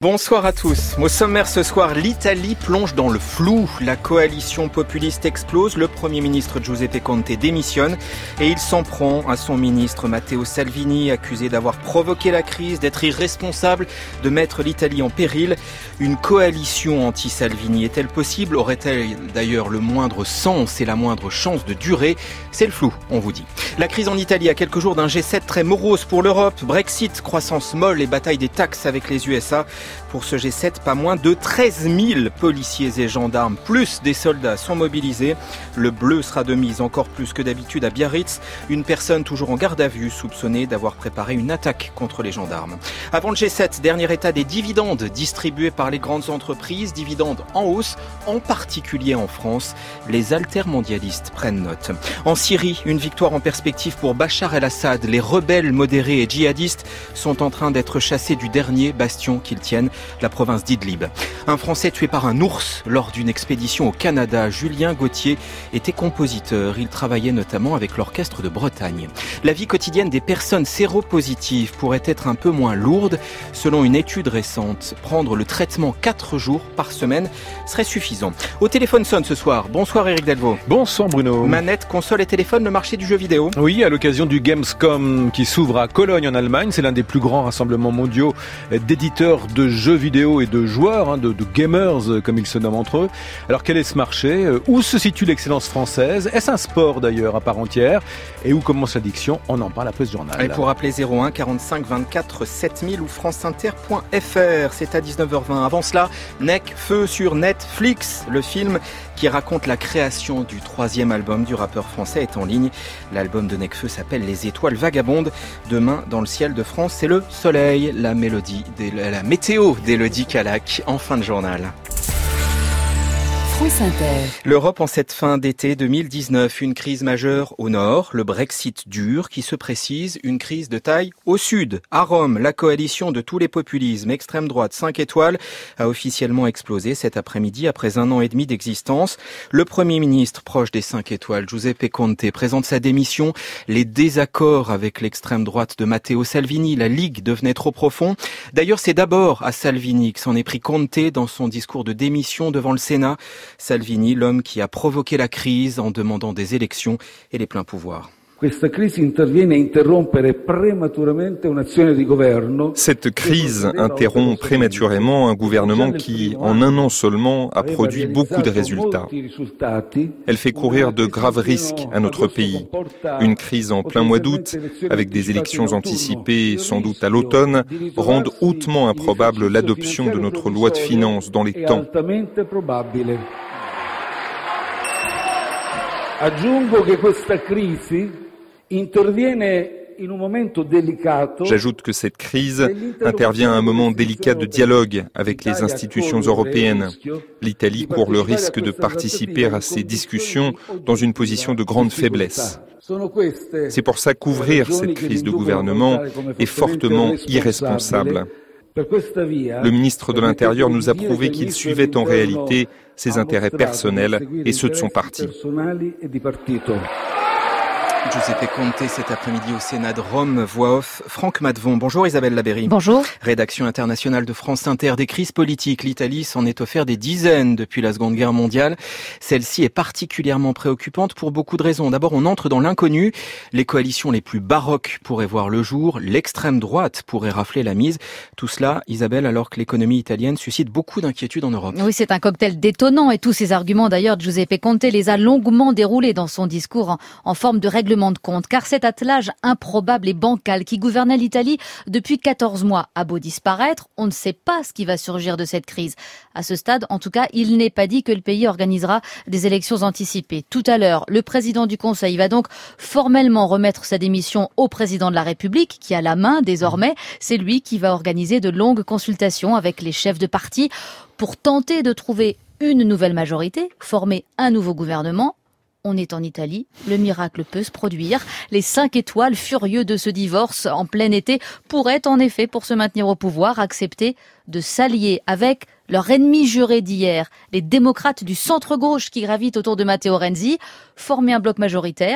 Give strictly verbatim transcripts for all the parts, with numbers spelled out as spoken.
Bonsoir à tous. Au sommaire ce soir, l'Italie plonge dans le flou. La coalition populiste explose, le Premier ministre Giuseppe Conte démissionne et il s'en prend à son ministre Matteo Salvini, accusé d'avoir provoqué la crise, d'être irresponsable, de mettre l'Italie en péril. Une coalition anti-Salvini est-elle possible? Aurait-elle d'ailleurs le moindre sens et la moindre chance de durer? C'est le flou, on vous dit. La crise en Italie à quelques jours d'un G sept très morose pour l'Europe. Brexit, croissance molle et bataille des taxes avec les U S A. Pour ce G sept, pas moins de treize mille policiers et gendarmes, plus des soldats sont mobilisés. Le bleu sera de mise encore plus que d'habitude à Biarritz. Une personne toujours en garde à vue soupçonnée d'avoir préparé une attaque contre les gendarmes. Avant le G sept, dernier état des dividendes distribués par les grandes entreprises. Dividendes en hausse, en particulier en France. Les altermondialistes prennent note. En Syrie, une victoire en perspective pour Bachar el-Assad. Les rebelles modérés et djihadistes sont en train d'être chassés du dernier bastion qu'ils tiennent, la province d'Idlib. Un Français tué par un ours lors d'une expédition au Canada. Julien Gauthier était compositeur. Il travaillait notamment avec l'orchestre de Bretagne. La vie quotidienne des personnes séropositives pourrait être un peu moins lourde. Selon une étude récente, prendre le traitement quatre jours par semaine serait suffisant. Au téléphone sonne ce soir. Bonsoir Éric Delvaux. Bonsoir Bruno. Manette, console et téléphone, le marché du jeu vidéo. Oui, à l'occasion du Gamescom qui s'ouvre à Cologne en Allemagne. C'est l'un des plus grands rassemblements mondiaux d'éditeurs de jeux vidéo et de joueurs, hein, de, de gamers comme ils se nomment entre eux. Alors quel est ce marché? Où se situe l'excellence française? Est-ce un sport d'ailleurs à part entière? Et où commence l'addiction? On en parle après ce journal. Et pour appeler zéro un quarante-cinq vingt-quatre sept mille ou franceinter point f r, c'est à dix-neuf heures vingt. Avant cela, Necfeu sur Netflix, le film qui raconte la création du troisième album du rappeur français est en ligne. L'album de Necfeu s'appelle Les Étoiles Vagabondes. Demain, dans le ciel de France, c'est le soleil, la mélodie, la météo d'Élodie Calac en fin de journal. L'Europe en cette fin d'été deux mille dix-neuf, une crise majeure au nord, le Brexit dur qui se précise, une crise de taille au sud. À Rome, la coalition de tous les populismes, extrême droite, cinq étoiles, a officiellement explosé cet après-midi après un an et demi d'existence. Le Premier ministre proche des cinq étoiles, Giuseppe Conte, présente sa démission. Les désaccords avec l'extrême droite de Matteo Salvini, la Ligue devenait trop profond. D'ailleurs, c'est d'abord à Salvini que s'en est pris Conte dans son discours de démission devant le Sénat. Salvini, l'homme qui a provoqué la crise en demandant des élections et les pleins pouvoirs. Cette crise interrompt prématurément un gouvernement qui, en un an seulement, a produit beaucoup de résultats. Elle fait courir de graves risques à notre pays. Une crise en plein mois d'août, avec des élections anticipées sans doute à l'automne, rend hautement improbable l'adoption de notre loi de finances dans les temps. Aggiungo che questa crisi interviene in un momento delicato. J'ajoute que cette crise intervient à un moment délicat de dialogue avec les institutions européennes. L'Italie court le risque de participer à ces discussions dans une position de grande faiblesse. C'est pour ça qu'ouvrir cette crise de gouvernement est fortement irresponsable. Le ministre de l'Intérieur nous a prouvé qu'il suivait en réalité ses intérêts personnels et ceux de son parti. Giuseppe Conte cet après-midi au Sénat de Rome, voix off Franck Madvon. Bonjour Isabelle Labéry. Bonjour. Rédaction internationale de France Inter. Des crises politiques, l'Italie s'en est offert des dizaines depuis la Seconde Guerre mondiale. Celle-ci est particulièrement préoccupante pour beaucoup de raisons. D'abord, on entre dans l'inconnu. Les coalitions les plus baroques pourraient voir le jour. L'extrême droite pourrait rafler la mise. Tout cela, Isabelle, alors que l'économie italienne suscite beaucoup d'inquiétudes en Europe. Oui, c'est un cocktail détonnant et tous ces arguments d'ailleurs, Giuseppe Conte les a longuement déroulés dans son discours en, en forme de règlement de compte, car cet attelage improbable et bancal qui gouvernait l'Italie depuis quatorze mois a beau disparaître, on ne sait pas ce qui va surgir de cette crise. À ce stade, en tout cas, il n'est pas dit que le pays organisera des élections anticipées. Tout à l'heure, le président du Conseil va donc formellement remettre sa démission au président de la République, qui a la main désormais. C'est lui qui va organiser de longues consultations avec les chefs de parti pour tenter de trouver une nouvelle majorité, former un nouveau gouvernement. On est en Italie, le miracle peut se produire. Les cinq étoiles, furieux de ce divorce en plein été, pourraient en effet, pour se maintenir au pouvoir, accepter de s'allier avec leur ennemi juré d'hier, les démocrates du centre-gauche qui gravitent autour de Matteo Renzi, former un bloc majoritaire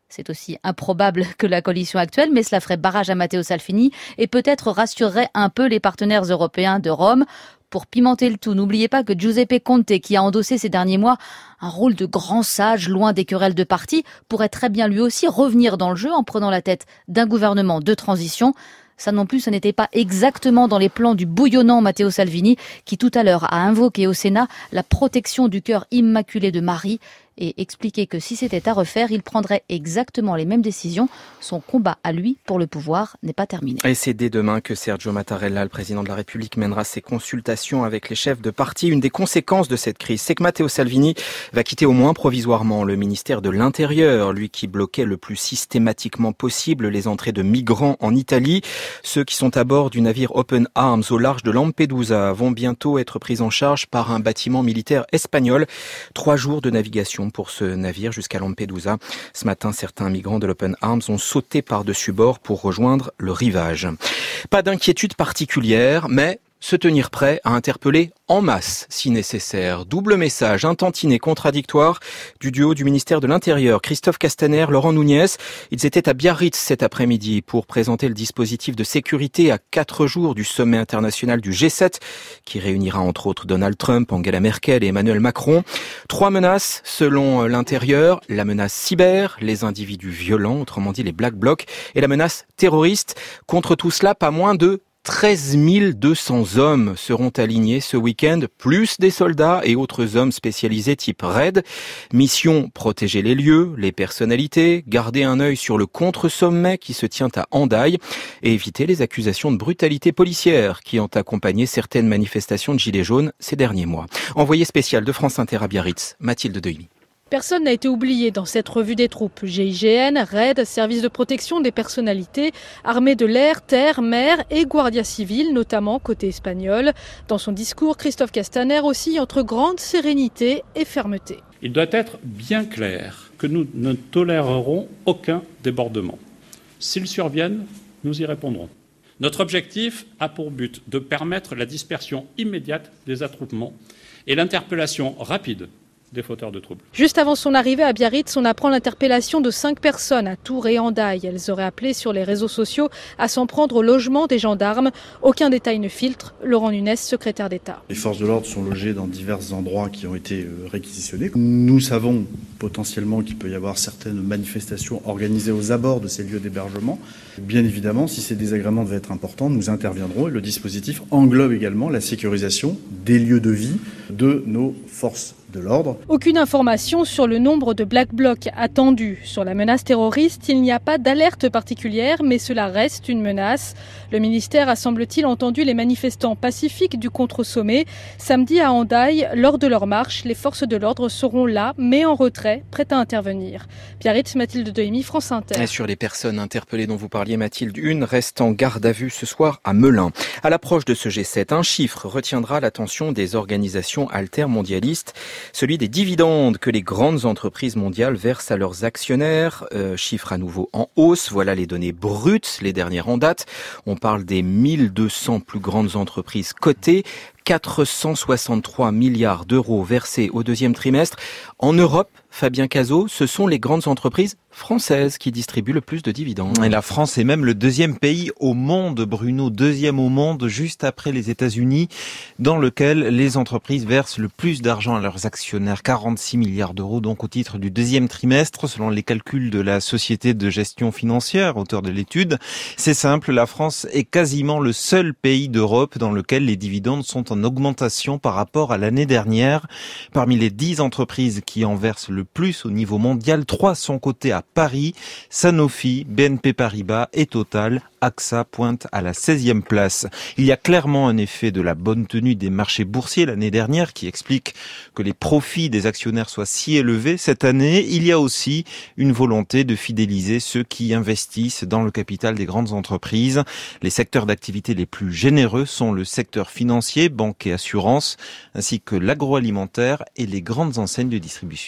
C'est aussi improbable que la coalition actuelle, mais cela ferait barrage à Matteo Salvini et peut-être rassurerait un peu les partenaires européens de Rome. Pour pimenter le tout, n'oubliez pas que Giuseppe Conte, qui a endossé ces derniers mois un rôle de grand sage loin des querelles de parti, pourrait très bien lui aussi revenir dans le jeu en prenant la tête d'un gouvernement de transition. Ça non plus, ce n'était pas exactement dans les plans du bouillonnant Matteo Salvini, qui tout à l'heure a invoqué au Sénat la protection du cœur immaculé de Marie et expliqué que si c'était à refaire, il prendrait exactement les mêmes décisions. Son combat à lui pour le pouvoir n'est pas terminé. Et c'est dès demain que Sergio Mattarella, le président de la République, mènera ses consultations avec les chefs de parti. Une des conséquences de cette crise, c'est que Matteo Salvini va quitter au moins provisoirement le ministère de l'Intérieur, lui qui bloquait le plus systématiquement possible les entrées de migrants en Italie. Ceux qui sont à bord du navire Open Arms au large de Lampedusa vont bientôt être pris en charge par un bâtiment militaire espagnol. Trois jours de navigation pour ce navire jusqu'à Lampedusa. Ce matin, certains migrants de l'Open Arms ont sauté par-dessus bord pour rejoindre le rivage. Pas d'inquiétude particulière, mais se tenir prêt à interpeller en masse si nécessaire. Double message, un tantinet contradictoire du duo du ministère de l'Intérieur, Christophe Castaner, Laurent Nunez. Ils étaient à Biarritz cet après-midi pour présenter le dispositif de sécurité à quatre jours du sommet international du G sept qui réunira entre autres Donald Trump, Angela Merkel et Emmanuel Macron. Trois menaces selon l'Intérieur, la menace cyber, les individus violents, autrement dit les Black Blocs, et la menace terroriste. Contre tout cela, pas moins de treize mille deux cents hommes seront alignés ce week-end, plus des soldats et autres hommes spécialisés type raid. Mission, protéger les lieux, les personnalités, garder un œil sur le contre-sommet qui se tient à Hendaye et éviter les accusations de brutalité policière qui ont accompagné certaines manifestations de Gilets jaunes ces derniers mois. Envoyé spécial de France Inter à Biarritz, Mathilde Dehimi. Personne n'a été oublié dans cette revue des troupes. G I G N, RAID, service de protection des personnalités, armée de l'air, terre, mer et Guardia Civile, notamment côté espagnol. Dans son discours, Christophe Castaner oscille entre grande sérénité et fermeté. Il doit être bien clair que nous ne tolérerons aucun débordement. S'ils surviennent, nous y répondrons. Notre objectif a pour but de permettre la dispersion immédiate des attroupements et l'interpellation rapide des fauteurs de troubles. Juste avant son arrivée à Biarritz, on apprend l'interpellation de cinq personnes à Tours et Hendaye. Elles auraient appelé sur les réseaux sociaux à s'en prendre au logement des gendarmes. Aucun détail ne filtre. Laurent Nunez, secrétaire d'État. Les forces de l'ordre sont logées dans divers endroits qui ont été réquisitionnés. Nous savons potentiellement qu'il peut y avoir certaines manifestations organisées aux abords de ces lieux d'hébergement. Bien évidemment, si ces désagréments devaient être importants, nous interviendrons et le dispositif englobe également la sécurisation des lieux de vie de nos forces de l'ordre. Aucune information sur le nombre de Black Blocs attendus. Sur la menace terroriste, il n'y a pas d'alerte particulière, mais cela reste une menace. Le ministère a, semble-t-il, entendu les manifestants pacifiques du contre-sommet. Samedi à Hendaye, lors de leur marche, les forces de l'ordre seront là, mais en retrait, prêtes à intervenir. Biarritz, Mathilde Dehimi, France Inter. Et sur les personnes interpellées dont vous parliez, Mathilde, une reste en garde à vue ce soir à Melun. À l'approche de ce G sept, un chiffre retiendra l'attention des organisations altermondialistes. Celui des dividendes que les grandes entreprises mondiales versent à leurs actionnaires. Euh, chiffre à nouveau en hausse. Voilà les données brutes, les dernières en date. On parle des mille deux cents plus grandes entreprises cotées. quatre cent soixante-trois milliards d'euros versés au deuxième trimestre. En Europe, Fabien Cazot, ce sont les grandes entreprises françaises qui distribuent le plus de dividendes. Et la France est même le deuxième pays au monde, Bruno, deuxième au monde, juste après les États-Unis, dans lequel les entreprises versent le plus d'argent à leurs actionnaires, quarante-six milliards d'euros donc au titre du deuxième trimestre, selon les calculs de la Société de gestion financière, auteur de l'étude. C'est simple, la France est quasiment le seul pays d'Europe dans lequel les dividendes sont en augmentation par rapport à l'année dernière. Parmi les dix entreprises qui en versent le plus au niveau mondial, trois sont cotées à Paris, Sanofi, B N P Paribas et Total. A X A pointe à la seizième place. Il y a clairement un effet de la bonne tenue des marchés boursiers l'année dernière qui explique que les profits des actionnaires soient si élevés cette année. Il y a aussi une volonté de fidéliser ceux qui investissent dans le capital des grandes entreprises. Les secteurs d'activité les plus généreux sont le secteur financier, banque et assurance, ainsi que l'agroalimentaire et les grandes enseignes de distribution. En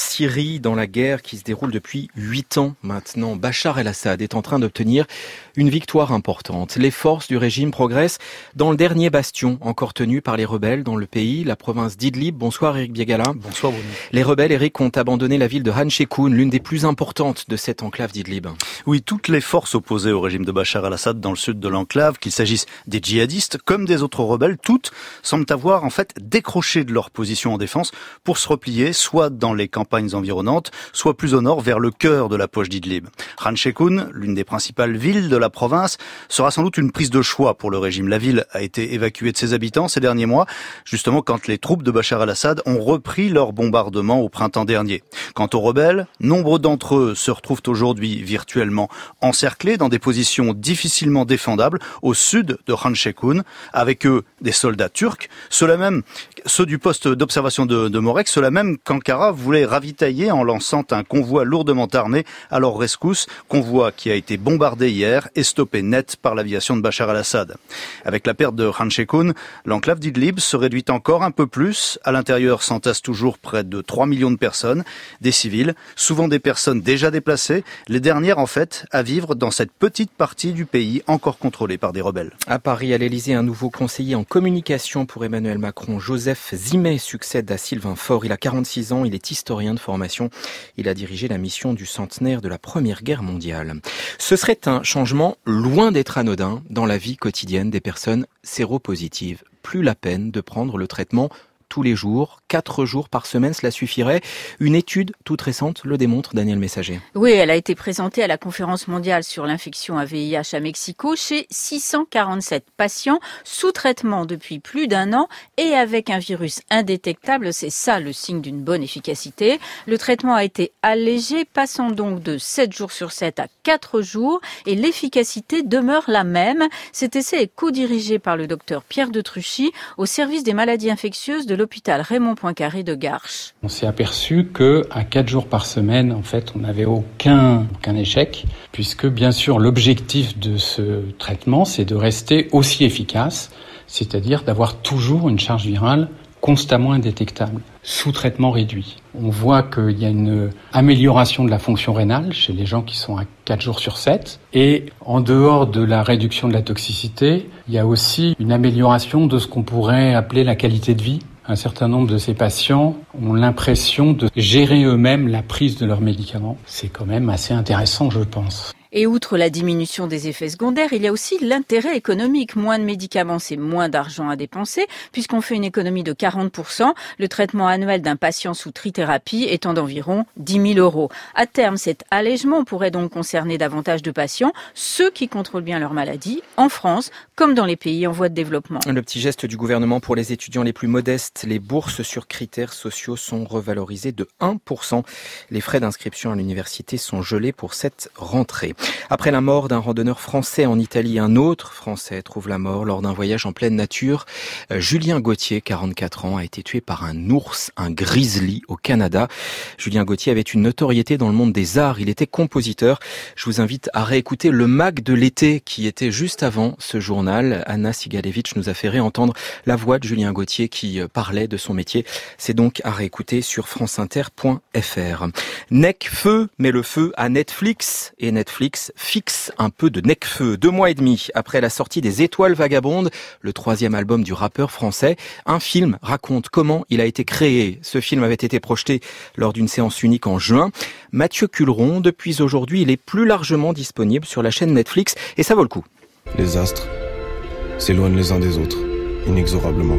Syrie, dans la guerre qui se déroule depuis huit ans maintenant, Bachar el-Assad est en train d'obtenir une victoire importante. Les forces du régime progressent dans le dernier bastion encore tenu par les rebelles dans le pays, la province d'Idlib. Bonsoir Éric Biegala. Bonsoir Bruno. Les rebelles, Éric, ont abandonné la ville de Han Sheikhoun, l'une des plus importantes de cette enclave d'Idlib. Oui, toutes les forces opposées au régime de Bachar el-Assad dans le sud de l'enclave, qu'il s'agisse des djihadistes comme des autres rebelles, toutes semblent avoir en fait décroché de leur position en défense pour se replier soit dans les campagnes environnantes, soit plus au nord vers le cœur de la poche d'Idlib. Han Sheikhoun, l'une des principales villes de la province, sera sans doute une prise de choix pour le régime. La ville a été évacuée de ses habitants ces derniers mois, justement quand les troupes de Bachar el-Assad ont repris leur bombardement au printemps dernier. Quant aux rebelles, nombre d'entre eux se retrouvent aujourd'hui virtuellement encerclés dans des positions difficilement défendables au sud de Han Sheikhoun, avec eux des soldats turcs, ceux-là même, ceux du poste d'observation de, de Morek, ceux-là même qu'Ankara voulait ravitailler en lançant un convoi lourdement armé à leur rescousse, convoi qui a été bombardé hier et stoppé net par l'aviation de Bachar el-Assad. Avec la perte de Han Sheikhoun, l'enclave d'Idlib se réduit encore un peu plus. À l'intérieur s'entassent toujours près de trois millions de personnes, des civils, souvent des personnes déjà déplacées, les dernières en fait à vivre dans cette petite partie du pays encore contrôlée par des rebelles. À Paris, à l'Élysée, un nouveau conseiller en communication pour Emmanuel Macron, Joseph Zimet, succède à Sylvain Faure. Il a quarante-six ans, il est historien de formation. Il a dirigé la mission du centenaire de la Première Guerre mondiale. Ce serait un changement loin d'être anodin dans la vie quotidienne des personnes séropositives. Plus la peine de prendre le traitement tous les jours, quatre jours par semaine, cela suffirait. Une étude toute récente le démontre, Daniel Messager. Oui, elle a été présentée à la conférence mondiale sur l'infection à V I H à Mexico chez six cent quarante-sept patients sous traitement depuis plus d'un an et avec un virus indétectable. C'est ça le signe d'une bonne efficacité. Le traitement a été allégé, passant donc de sept jours sur sept à quatre jours et l'efficacité demeure la même. Cet essai est co-dirigé par le docteur Pierre de Truchy au service des maladies infectieuses de l'hôpital Raymond Poincaré de Garches. On s'est aperçu que à quatre jours par semaine, en fait, on n'avait aucun, aucun échec, puisque bien sûr l'objectif de ce traitement, c'est de rester aussi efficace, c'est-à-dire d'avoir toujours une charge virale constamment indétectable, sous traitement réduit. On voit qu'il y a une amélioration de la fonction rénale chez les gens qui sont à quatre jours sur sept. Et en dehors de la réduction de la toxicité, il y a aussi une amélioration de ce qu'on pourrait appeler la qualité de vie. Un certain nombre de ces patients ont l'impression de gérer eux-mêmes la prise de leurs médicaments. C'est quand même assez intéressant, je pense. Et outre la diminution des effets secondaires, il y a aussi l'intérêt économique. Moins de médicaments, c'est moins d'argent à dépenser, puisqu'on fait une économie de quarante pour cent. Le traitement annuel d'un patient sous trithérapie étant d'environ dix mille euros. À terme, cet allègement pourrait donc concerner davantage de patients, ceux qui contrôlent bien leur maladie, en France, comme dans les pays en voie de développement. Le petit geste du gouvernement pour les étudiants les plus modestes, les bourses sur critères sociaux sont revalorisées de un pour cent. Les frais d'inscription à l'université sont gelés pour cette rentrée. Après la mort d'un randonneur français en Italie, un autre Français trouve la mort lors d'un voyage en pleine nature. Julien Gauthier, quarante-quatre ans, a été tué par un ours, un grizzly au Canada. Julien Gauthier avait une notoriété dans le monde des arts. Il était compositeur. Je vous invite à réécouter le Mag de l'été qui était juste avant ce journal. Anna Sigalevitch nous a fait réentendre la voix de Julien Gauthier qui parlait de son métier. C'est donc à réécouter sur franceinter point f r. Necfeu met le feu à Netflix et Netflix fixe un peu de Necfeu. Deux mois et demi après la sortie des Étoiles Vagabondes, le troisième album du rappeur français, un film raconte comment il a été créé. Ce film avait été projeté lors d'une séance unique en juin. Mathieu Culeron, depuis aujourd'hui, il est plus largement disponible sur la chaîne Netflix et ça vaut le coup. Les astres s'éloignent les uns des autres, inexorablement.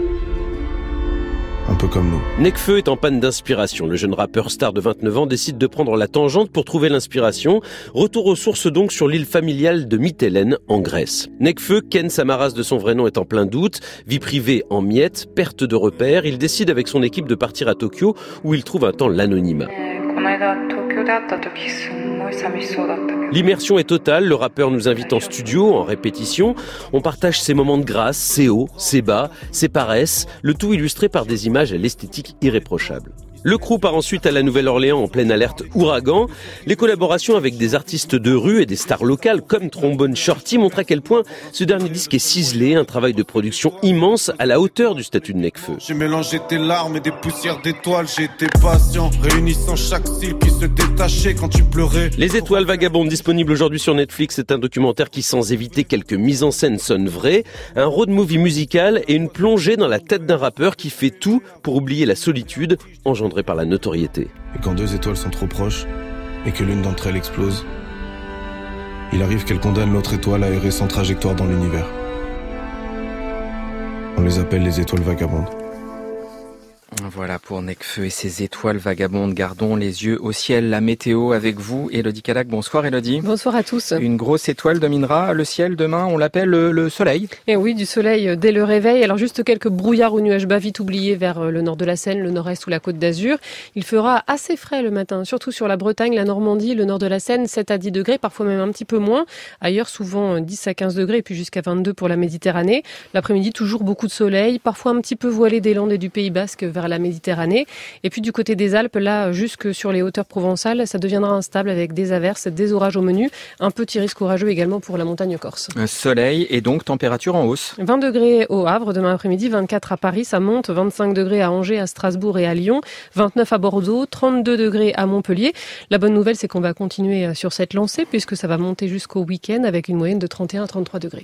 Un peu comme nous. Necfeu est en panne d'inspiration. Le jeune rappeur star de vingt-neuf ans décide de prendre la tangente pour trouver l'inspiration. Retour aux sources donc sur l'île familiale de Mytilène, en Grèce. Necfeu, Ken Samaras de son vrai nom, est en plein doute. Vie privée en miettes, perte de repères. Il décide avec son équipe de partir à Tokyo, où il trouve un temps l'anonymat. L'immersion est totale, le rappeur nous invite en studio, en répétition. On partage ses moments de grâce, ses hauts, ses bas, ses paresses, le tout illustré par des images à l'esthétique irréprochable. Le crew part ensuite à la Nouvelle-Orléans en pleine alerte ouragan. Les collaborations avec des artistes de rue et des stars locales comme Trombone Shorty montrent à quel point ce dernier disque est ciselé, un travail de production immense à la hauteur du statut de Nekfeu. J'ai mélangé tes larmes et des poussières d'étoiles, j'ai été patient, réunissant chaque cils qui se détachait quand tu pleurais. Les Étoiles Vagabondes, disponible aujourd'hui sur Netflix, c'est un documentaire qui, sans éviter quelques mises en scène, sonne vrai, un road movie musical et une plongée dans la tête d'un rappeur qui fait tout pour oublier la solitude engendrée par la notoriété. Et quand deux étoiles sont trop proches et que l'une d'entre elles explose, il arrive qu'elle condamne l'autre étoile à errer sans trajectoire dans l'univers. On les appelle les étoiles vagabondes. Voilà pour Nekfeu et ses étoiles vagabondes. Gardons les yeux au ciel. La météo avec vous, Élodie Cadac. Bonsoir Élodie. Bonsoir à tous. Une grosse étoile dominera le ciel demain. On l'appelle le, le soleil. Et oui, du soleil dès le réveil. Alors juste quelques brouillards ou nuages bas vite oubliés vers le nord de la Seine, le nord-est ou la Côte d'Azur. Il fera assez frais le matin, surtout sur la Bretagne, la Normandie, le nord de la Seine, sept à dix degrés, parfois même un petit peu moins. Ailleurs, souvent dix à quinze degrés et puis jusqu'à vingt-deux pour la Méditerranée. L'après-midi, toujours beaucoup de soleil, parfois un petit peu voilé des Landes et du Pays Basque vers la Méditerranée. Et puis du côté des Alpes, là, jusque sur les hauteurs provençales, ça deviendra instable avec des averses, des orages au menu. Un petit risque orageux également pour la montagne corse. Soleil et donc température en hausse. vingt degrés au Havre demain après-midi, vingt-quatre à Paris, ça monte, vingt-cinq degrés à Angers, à Strasbourg et à Lyon, vingt-neuf à Bordeaux, trente-deux degrés à Montpellier. La bonne nouvelle, c'est qu'on va continuer sur cette lancée puisque ça va monter jusqu'au week-end avec une moyenne de trente et un à trente-trois degrés.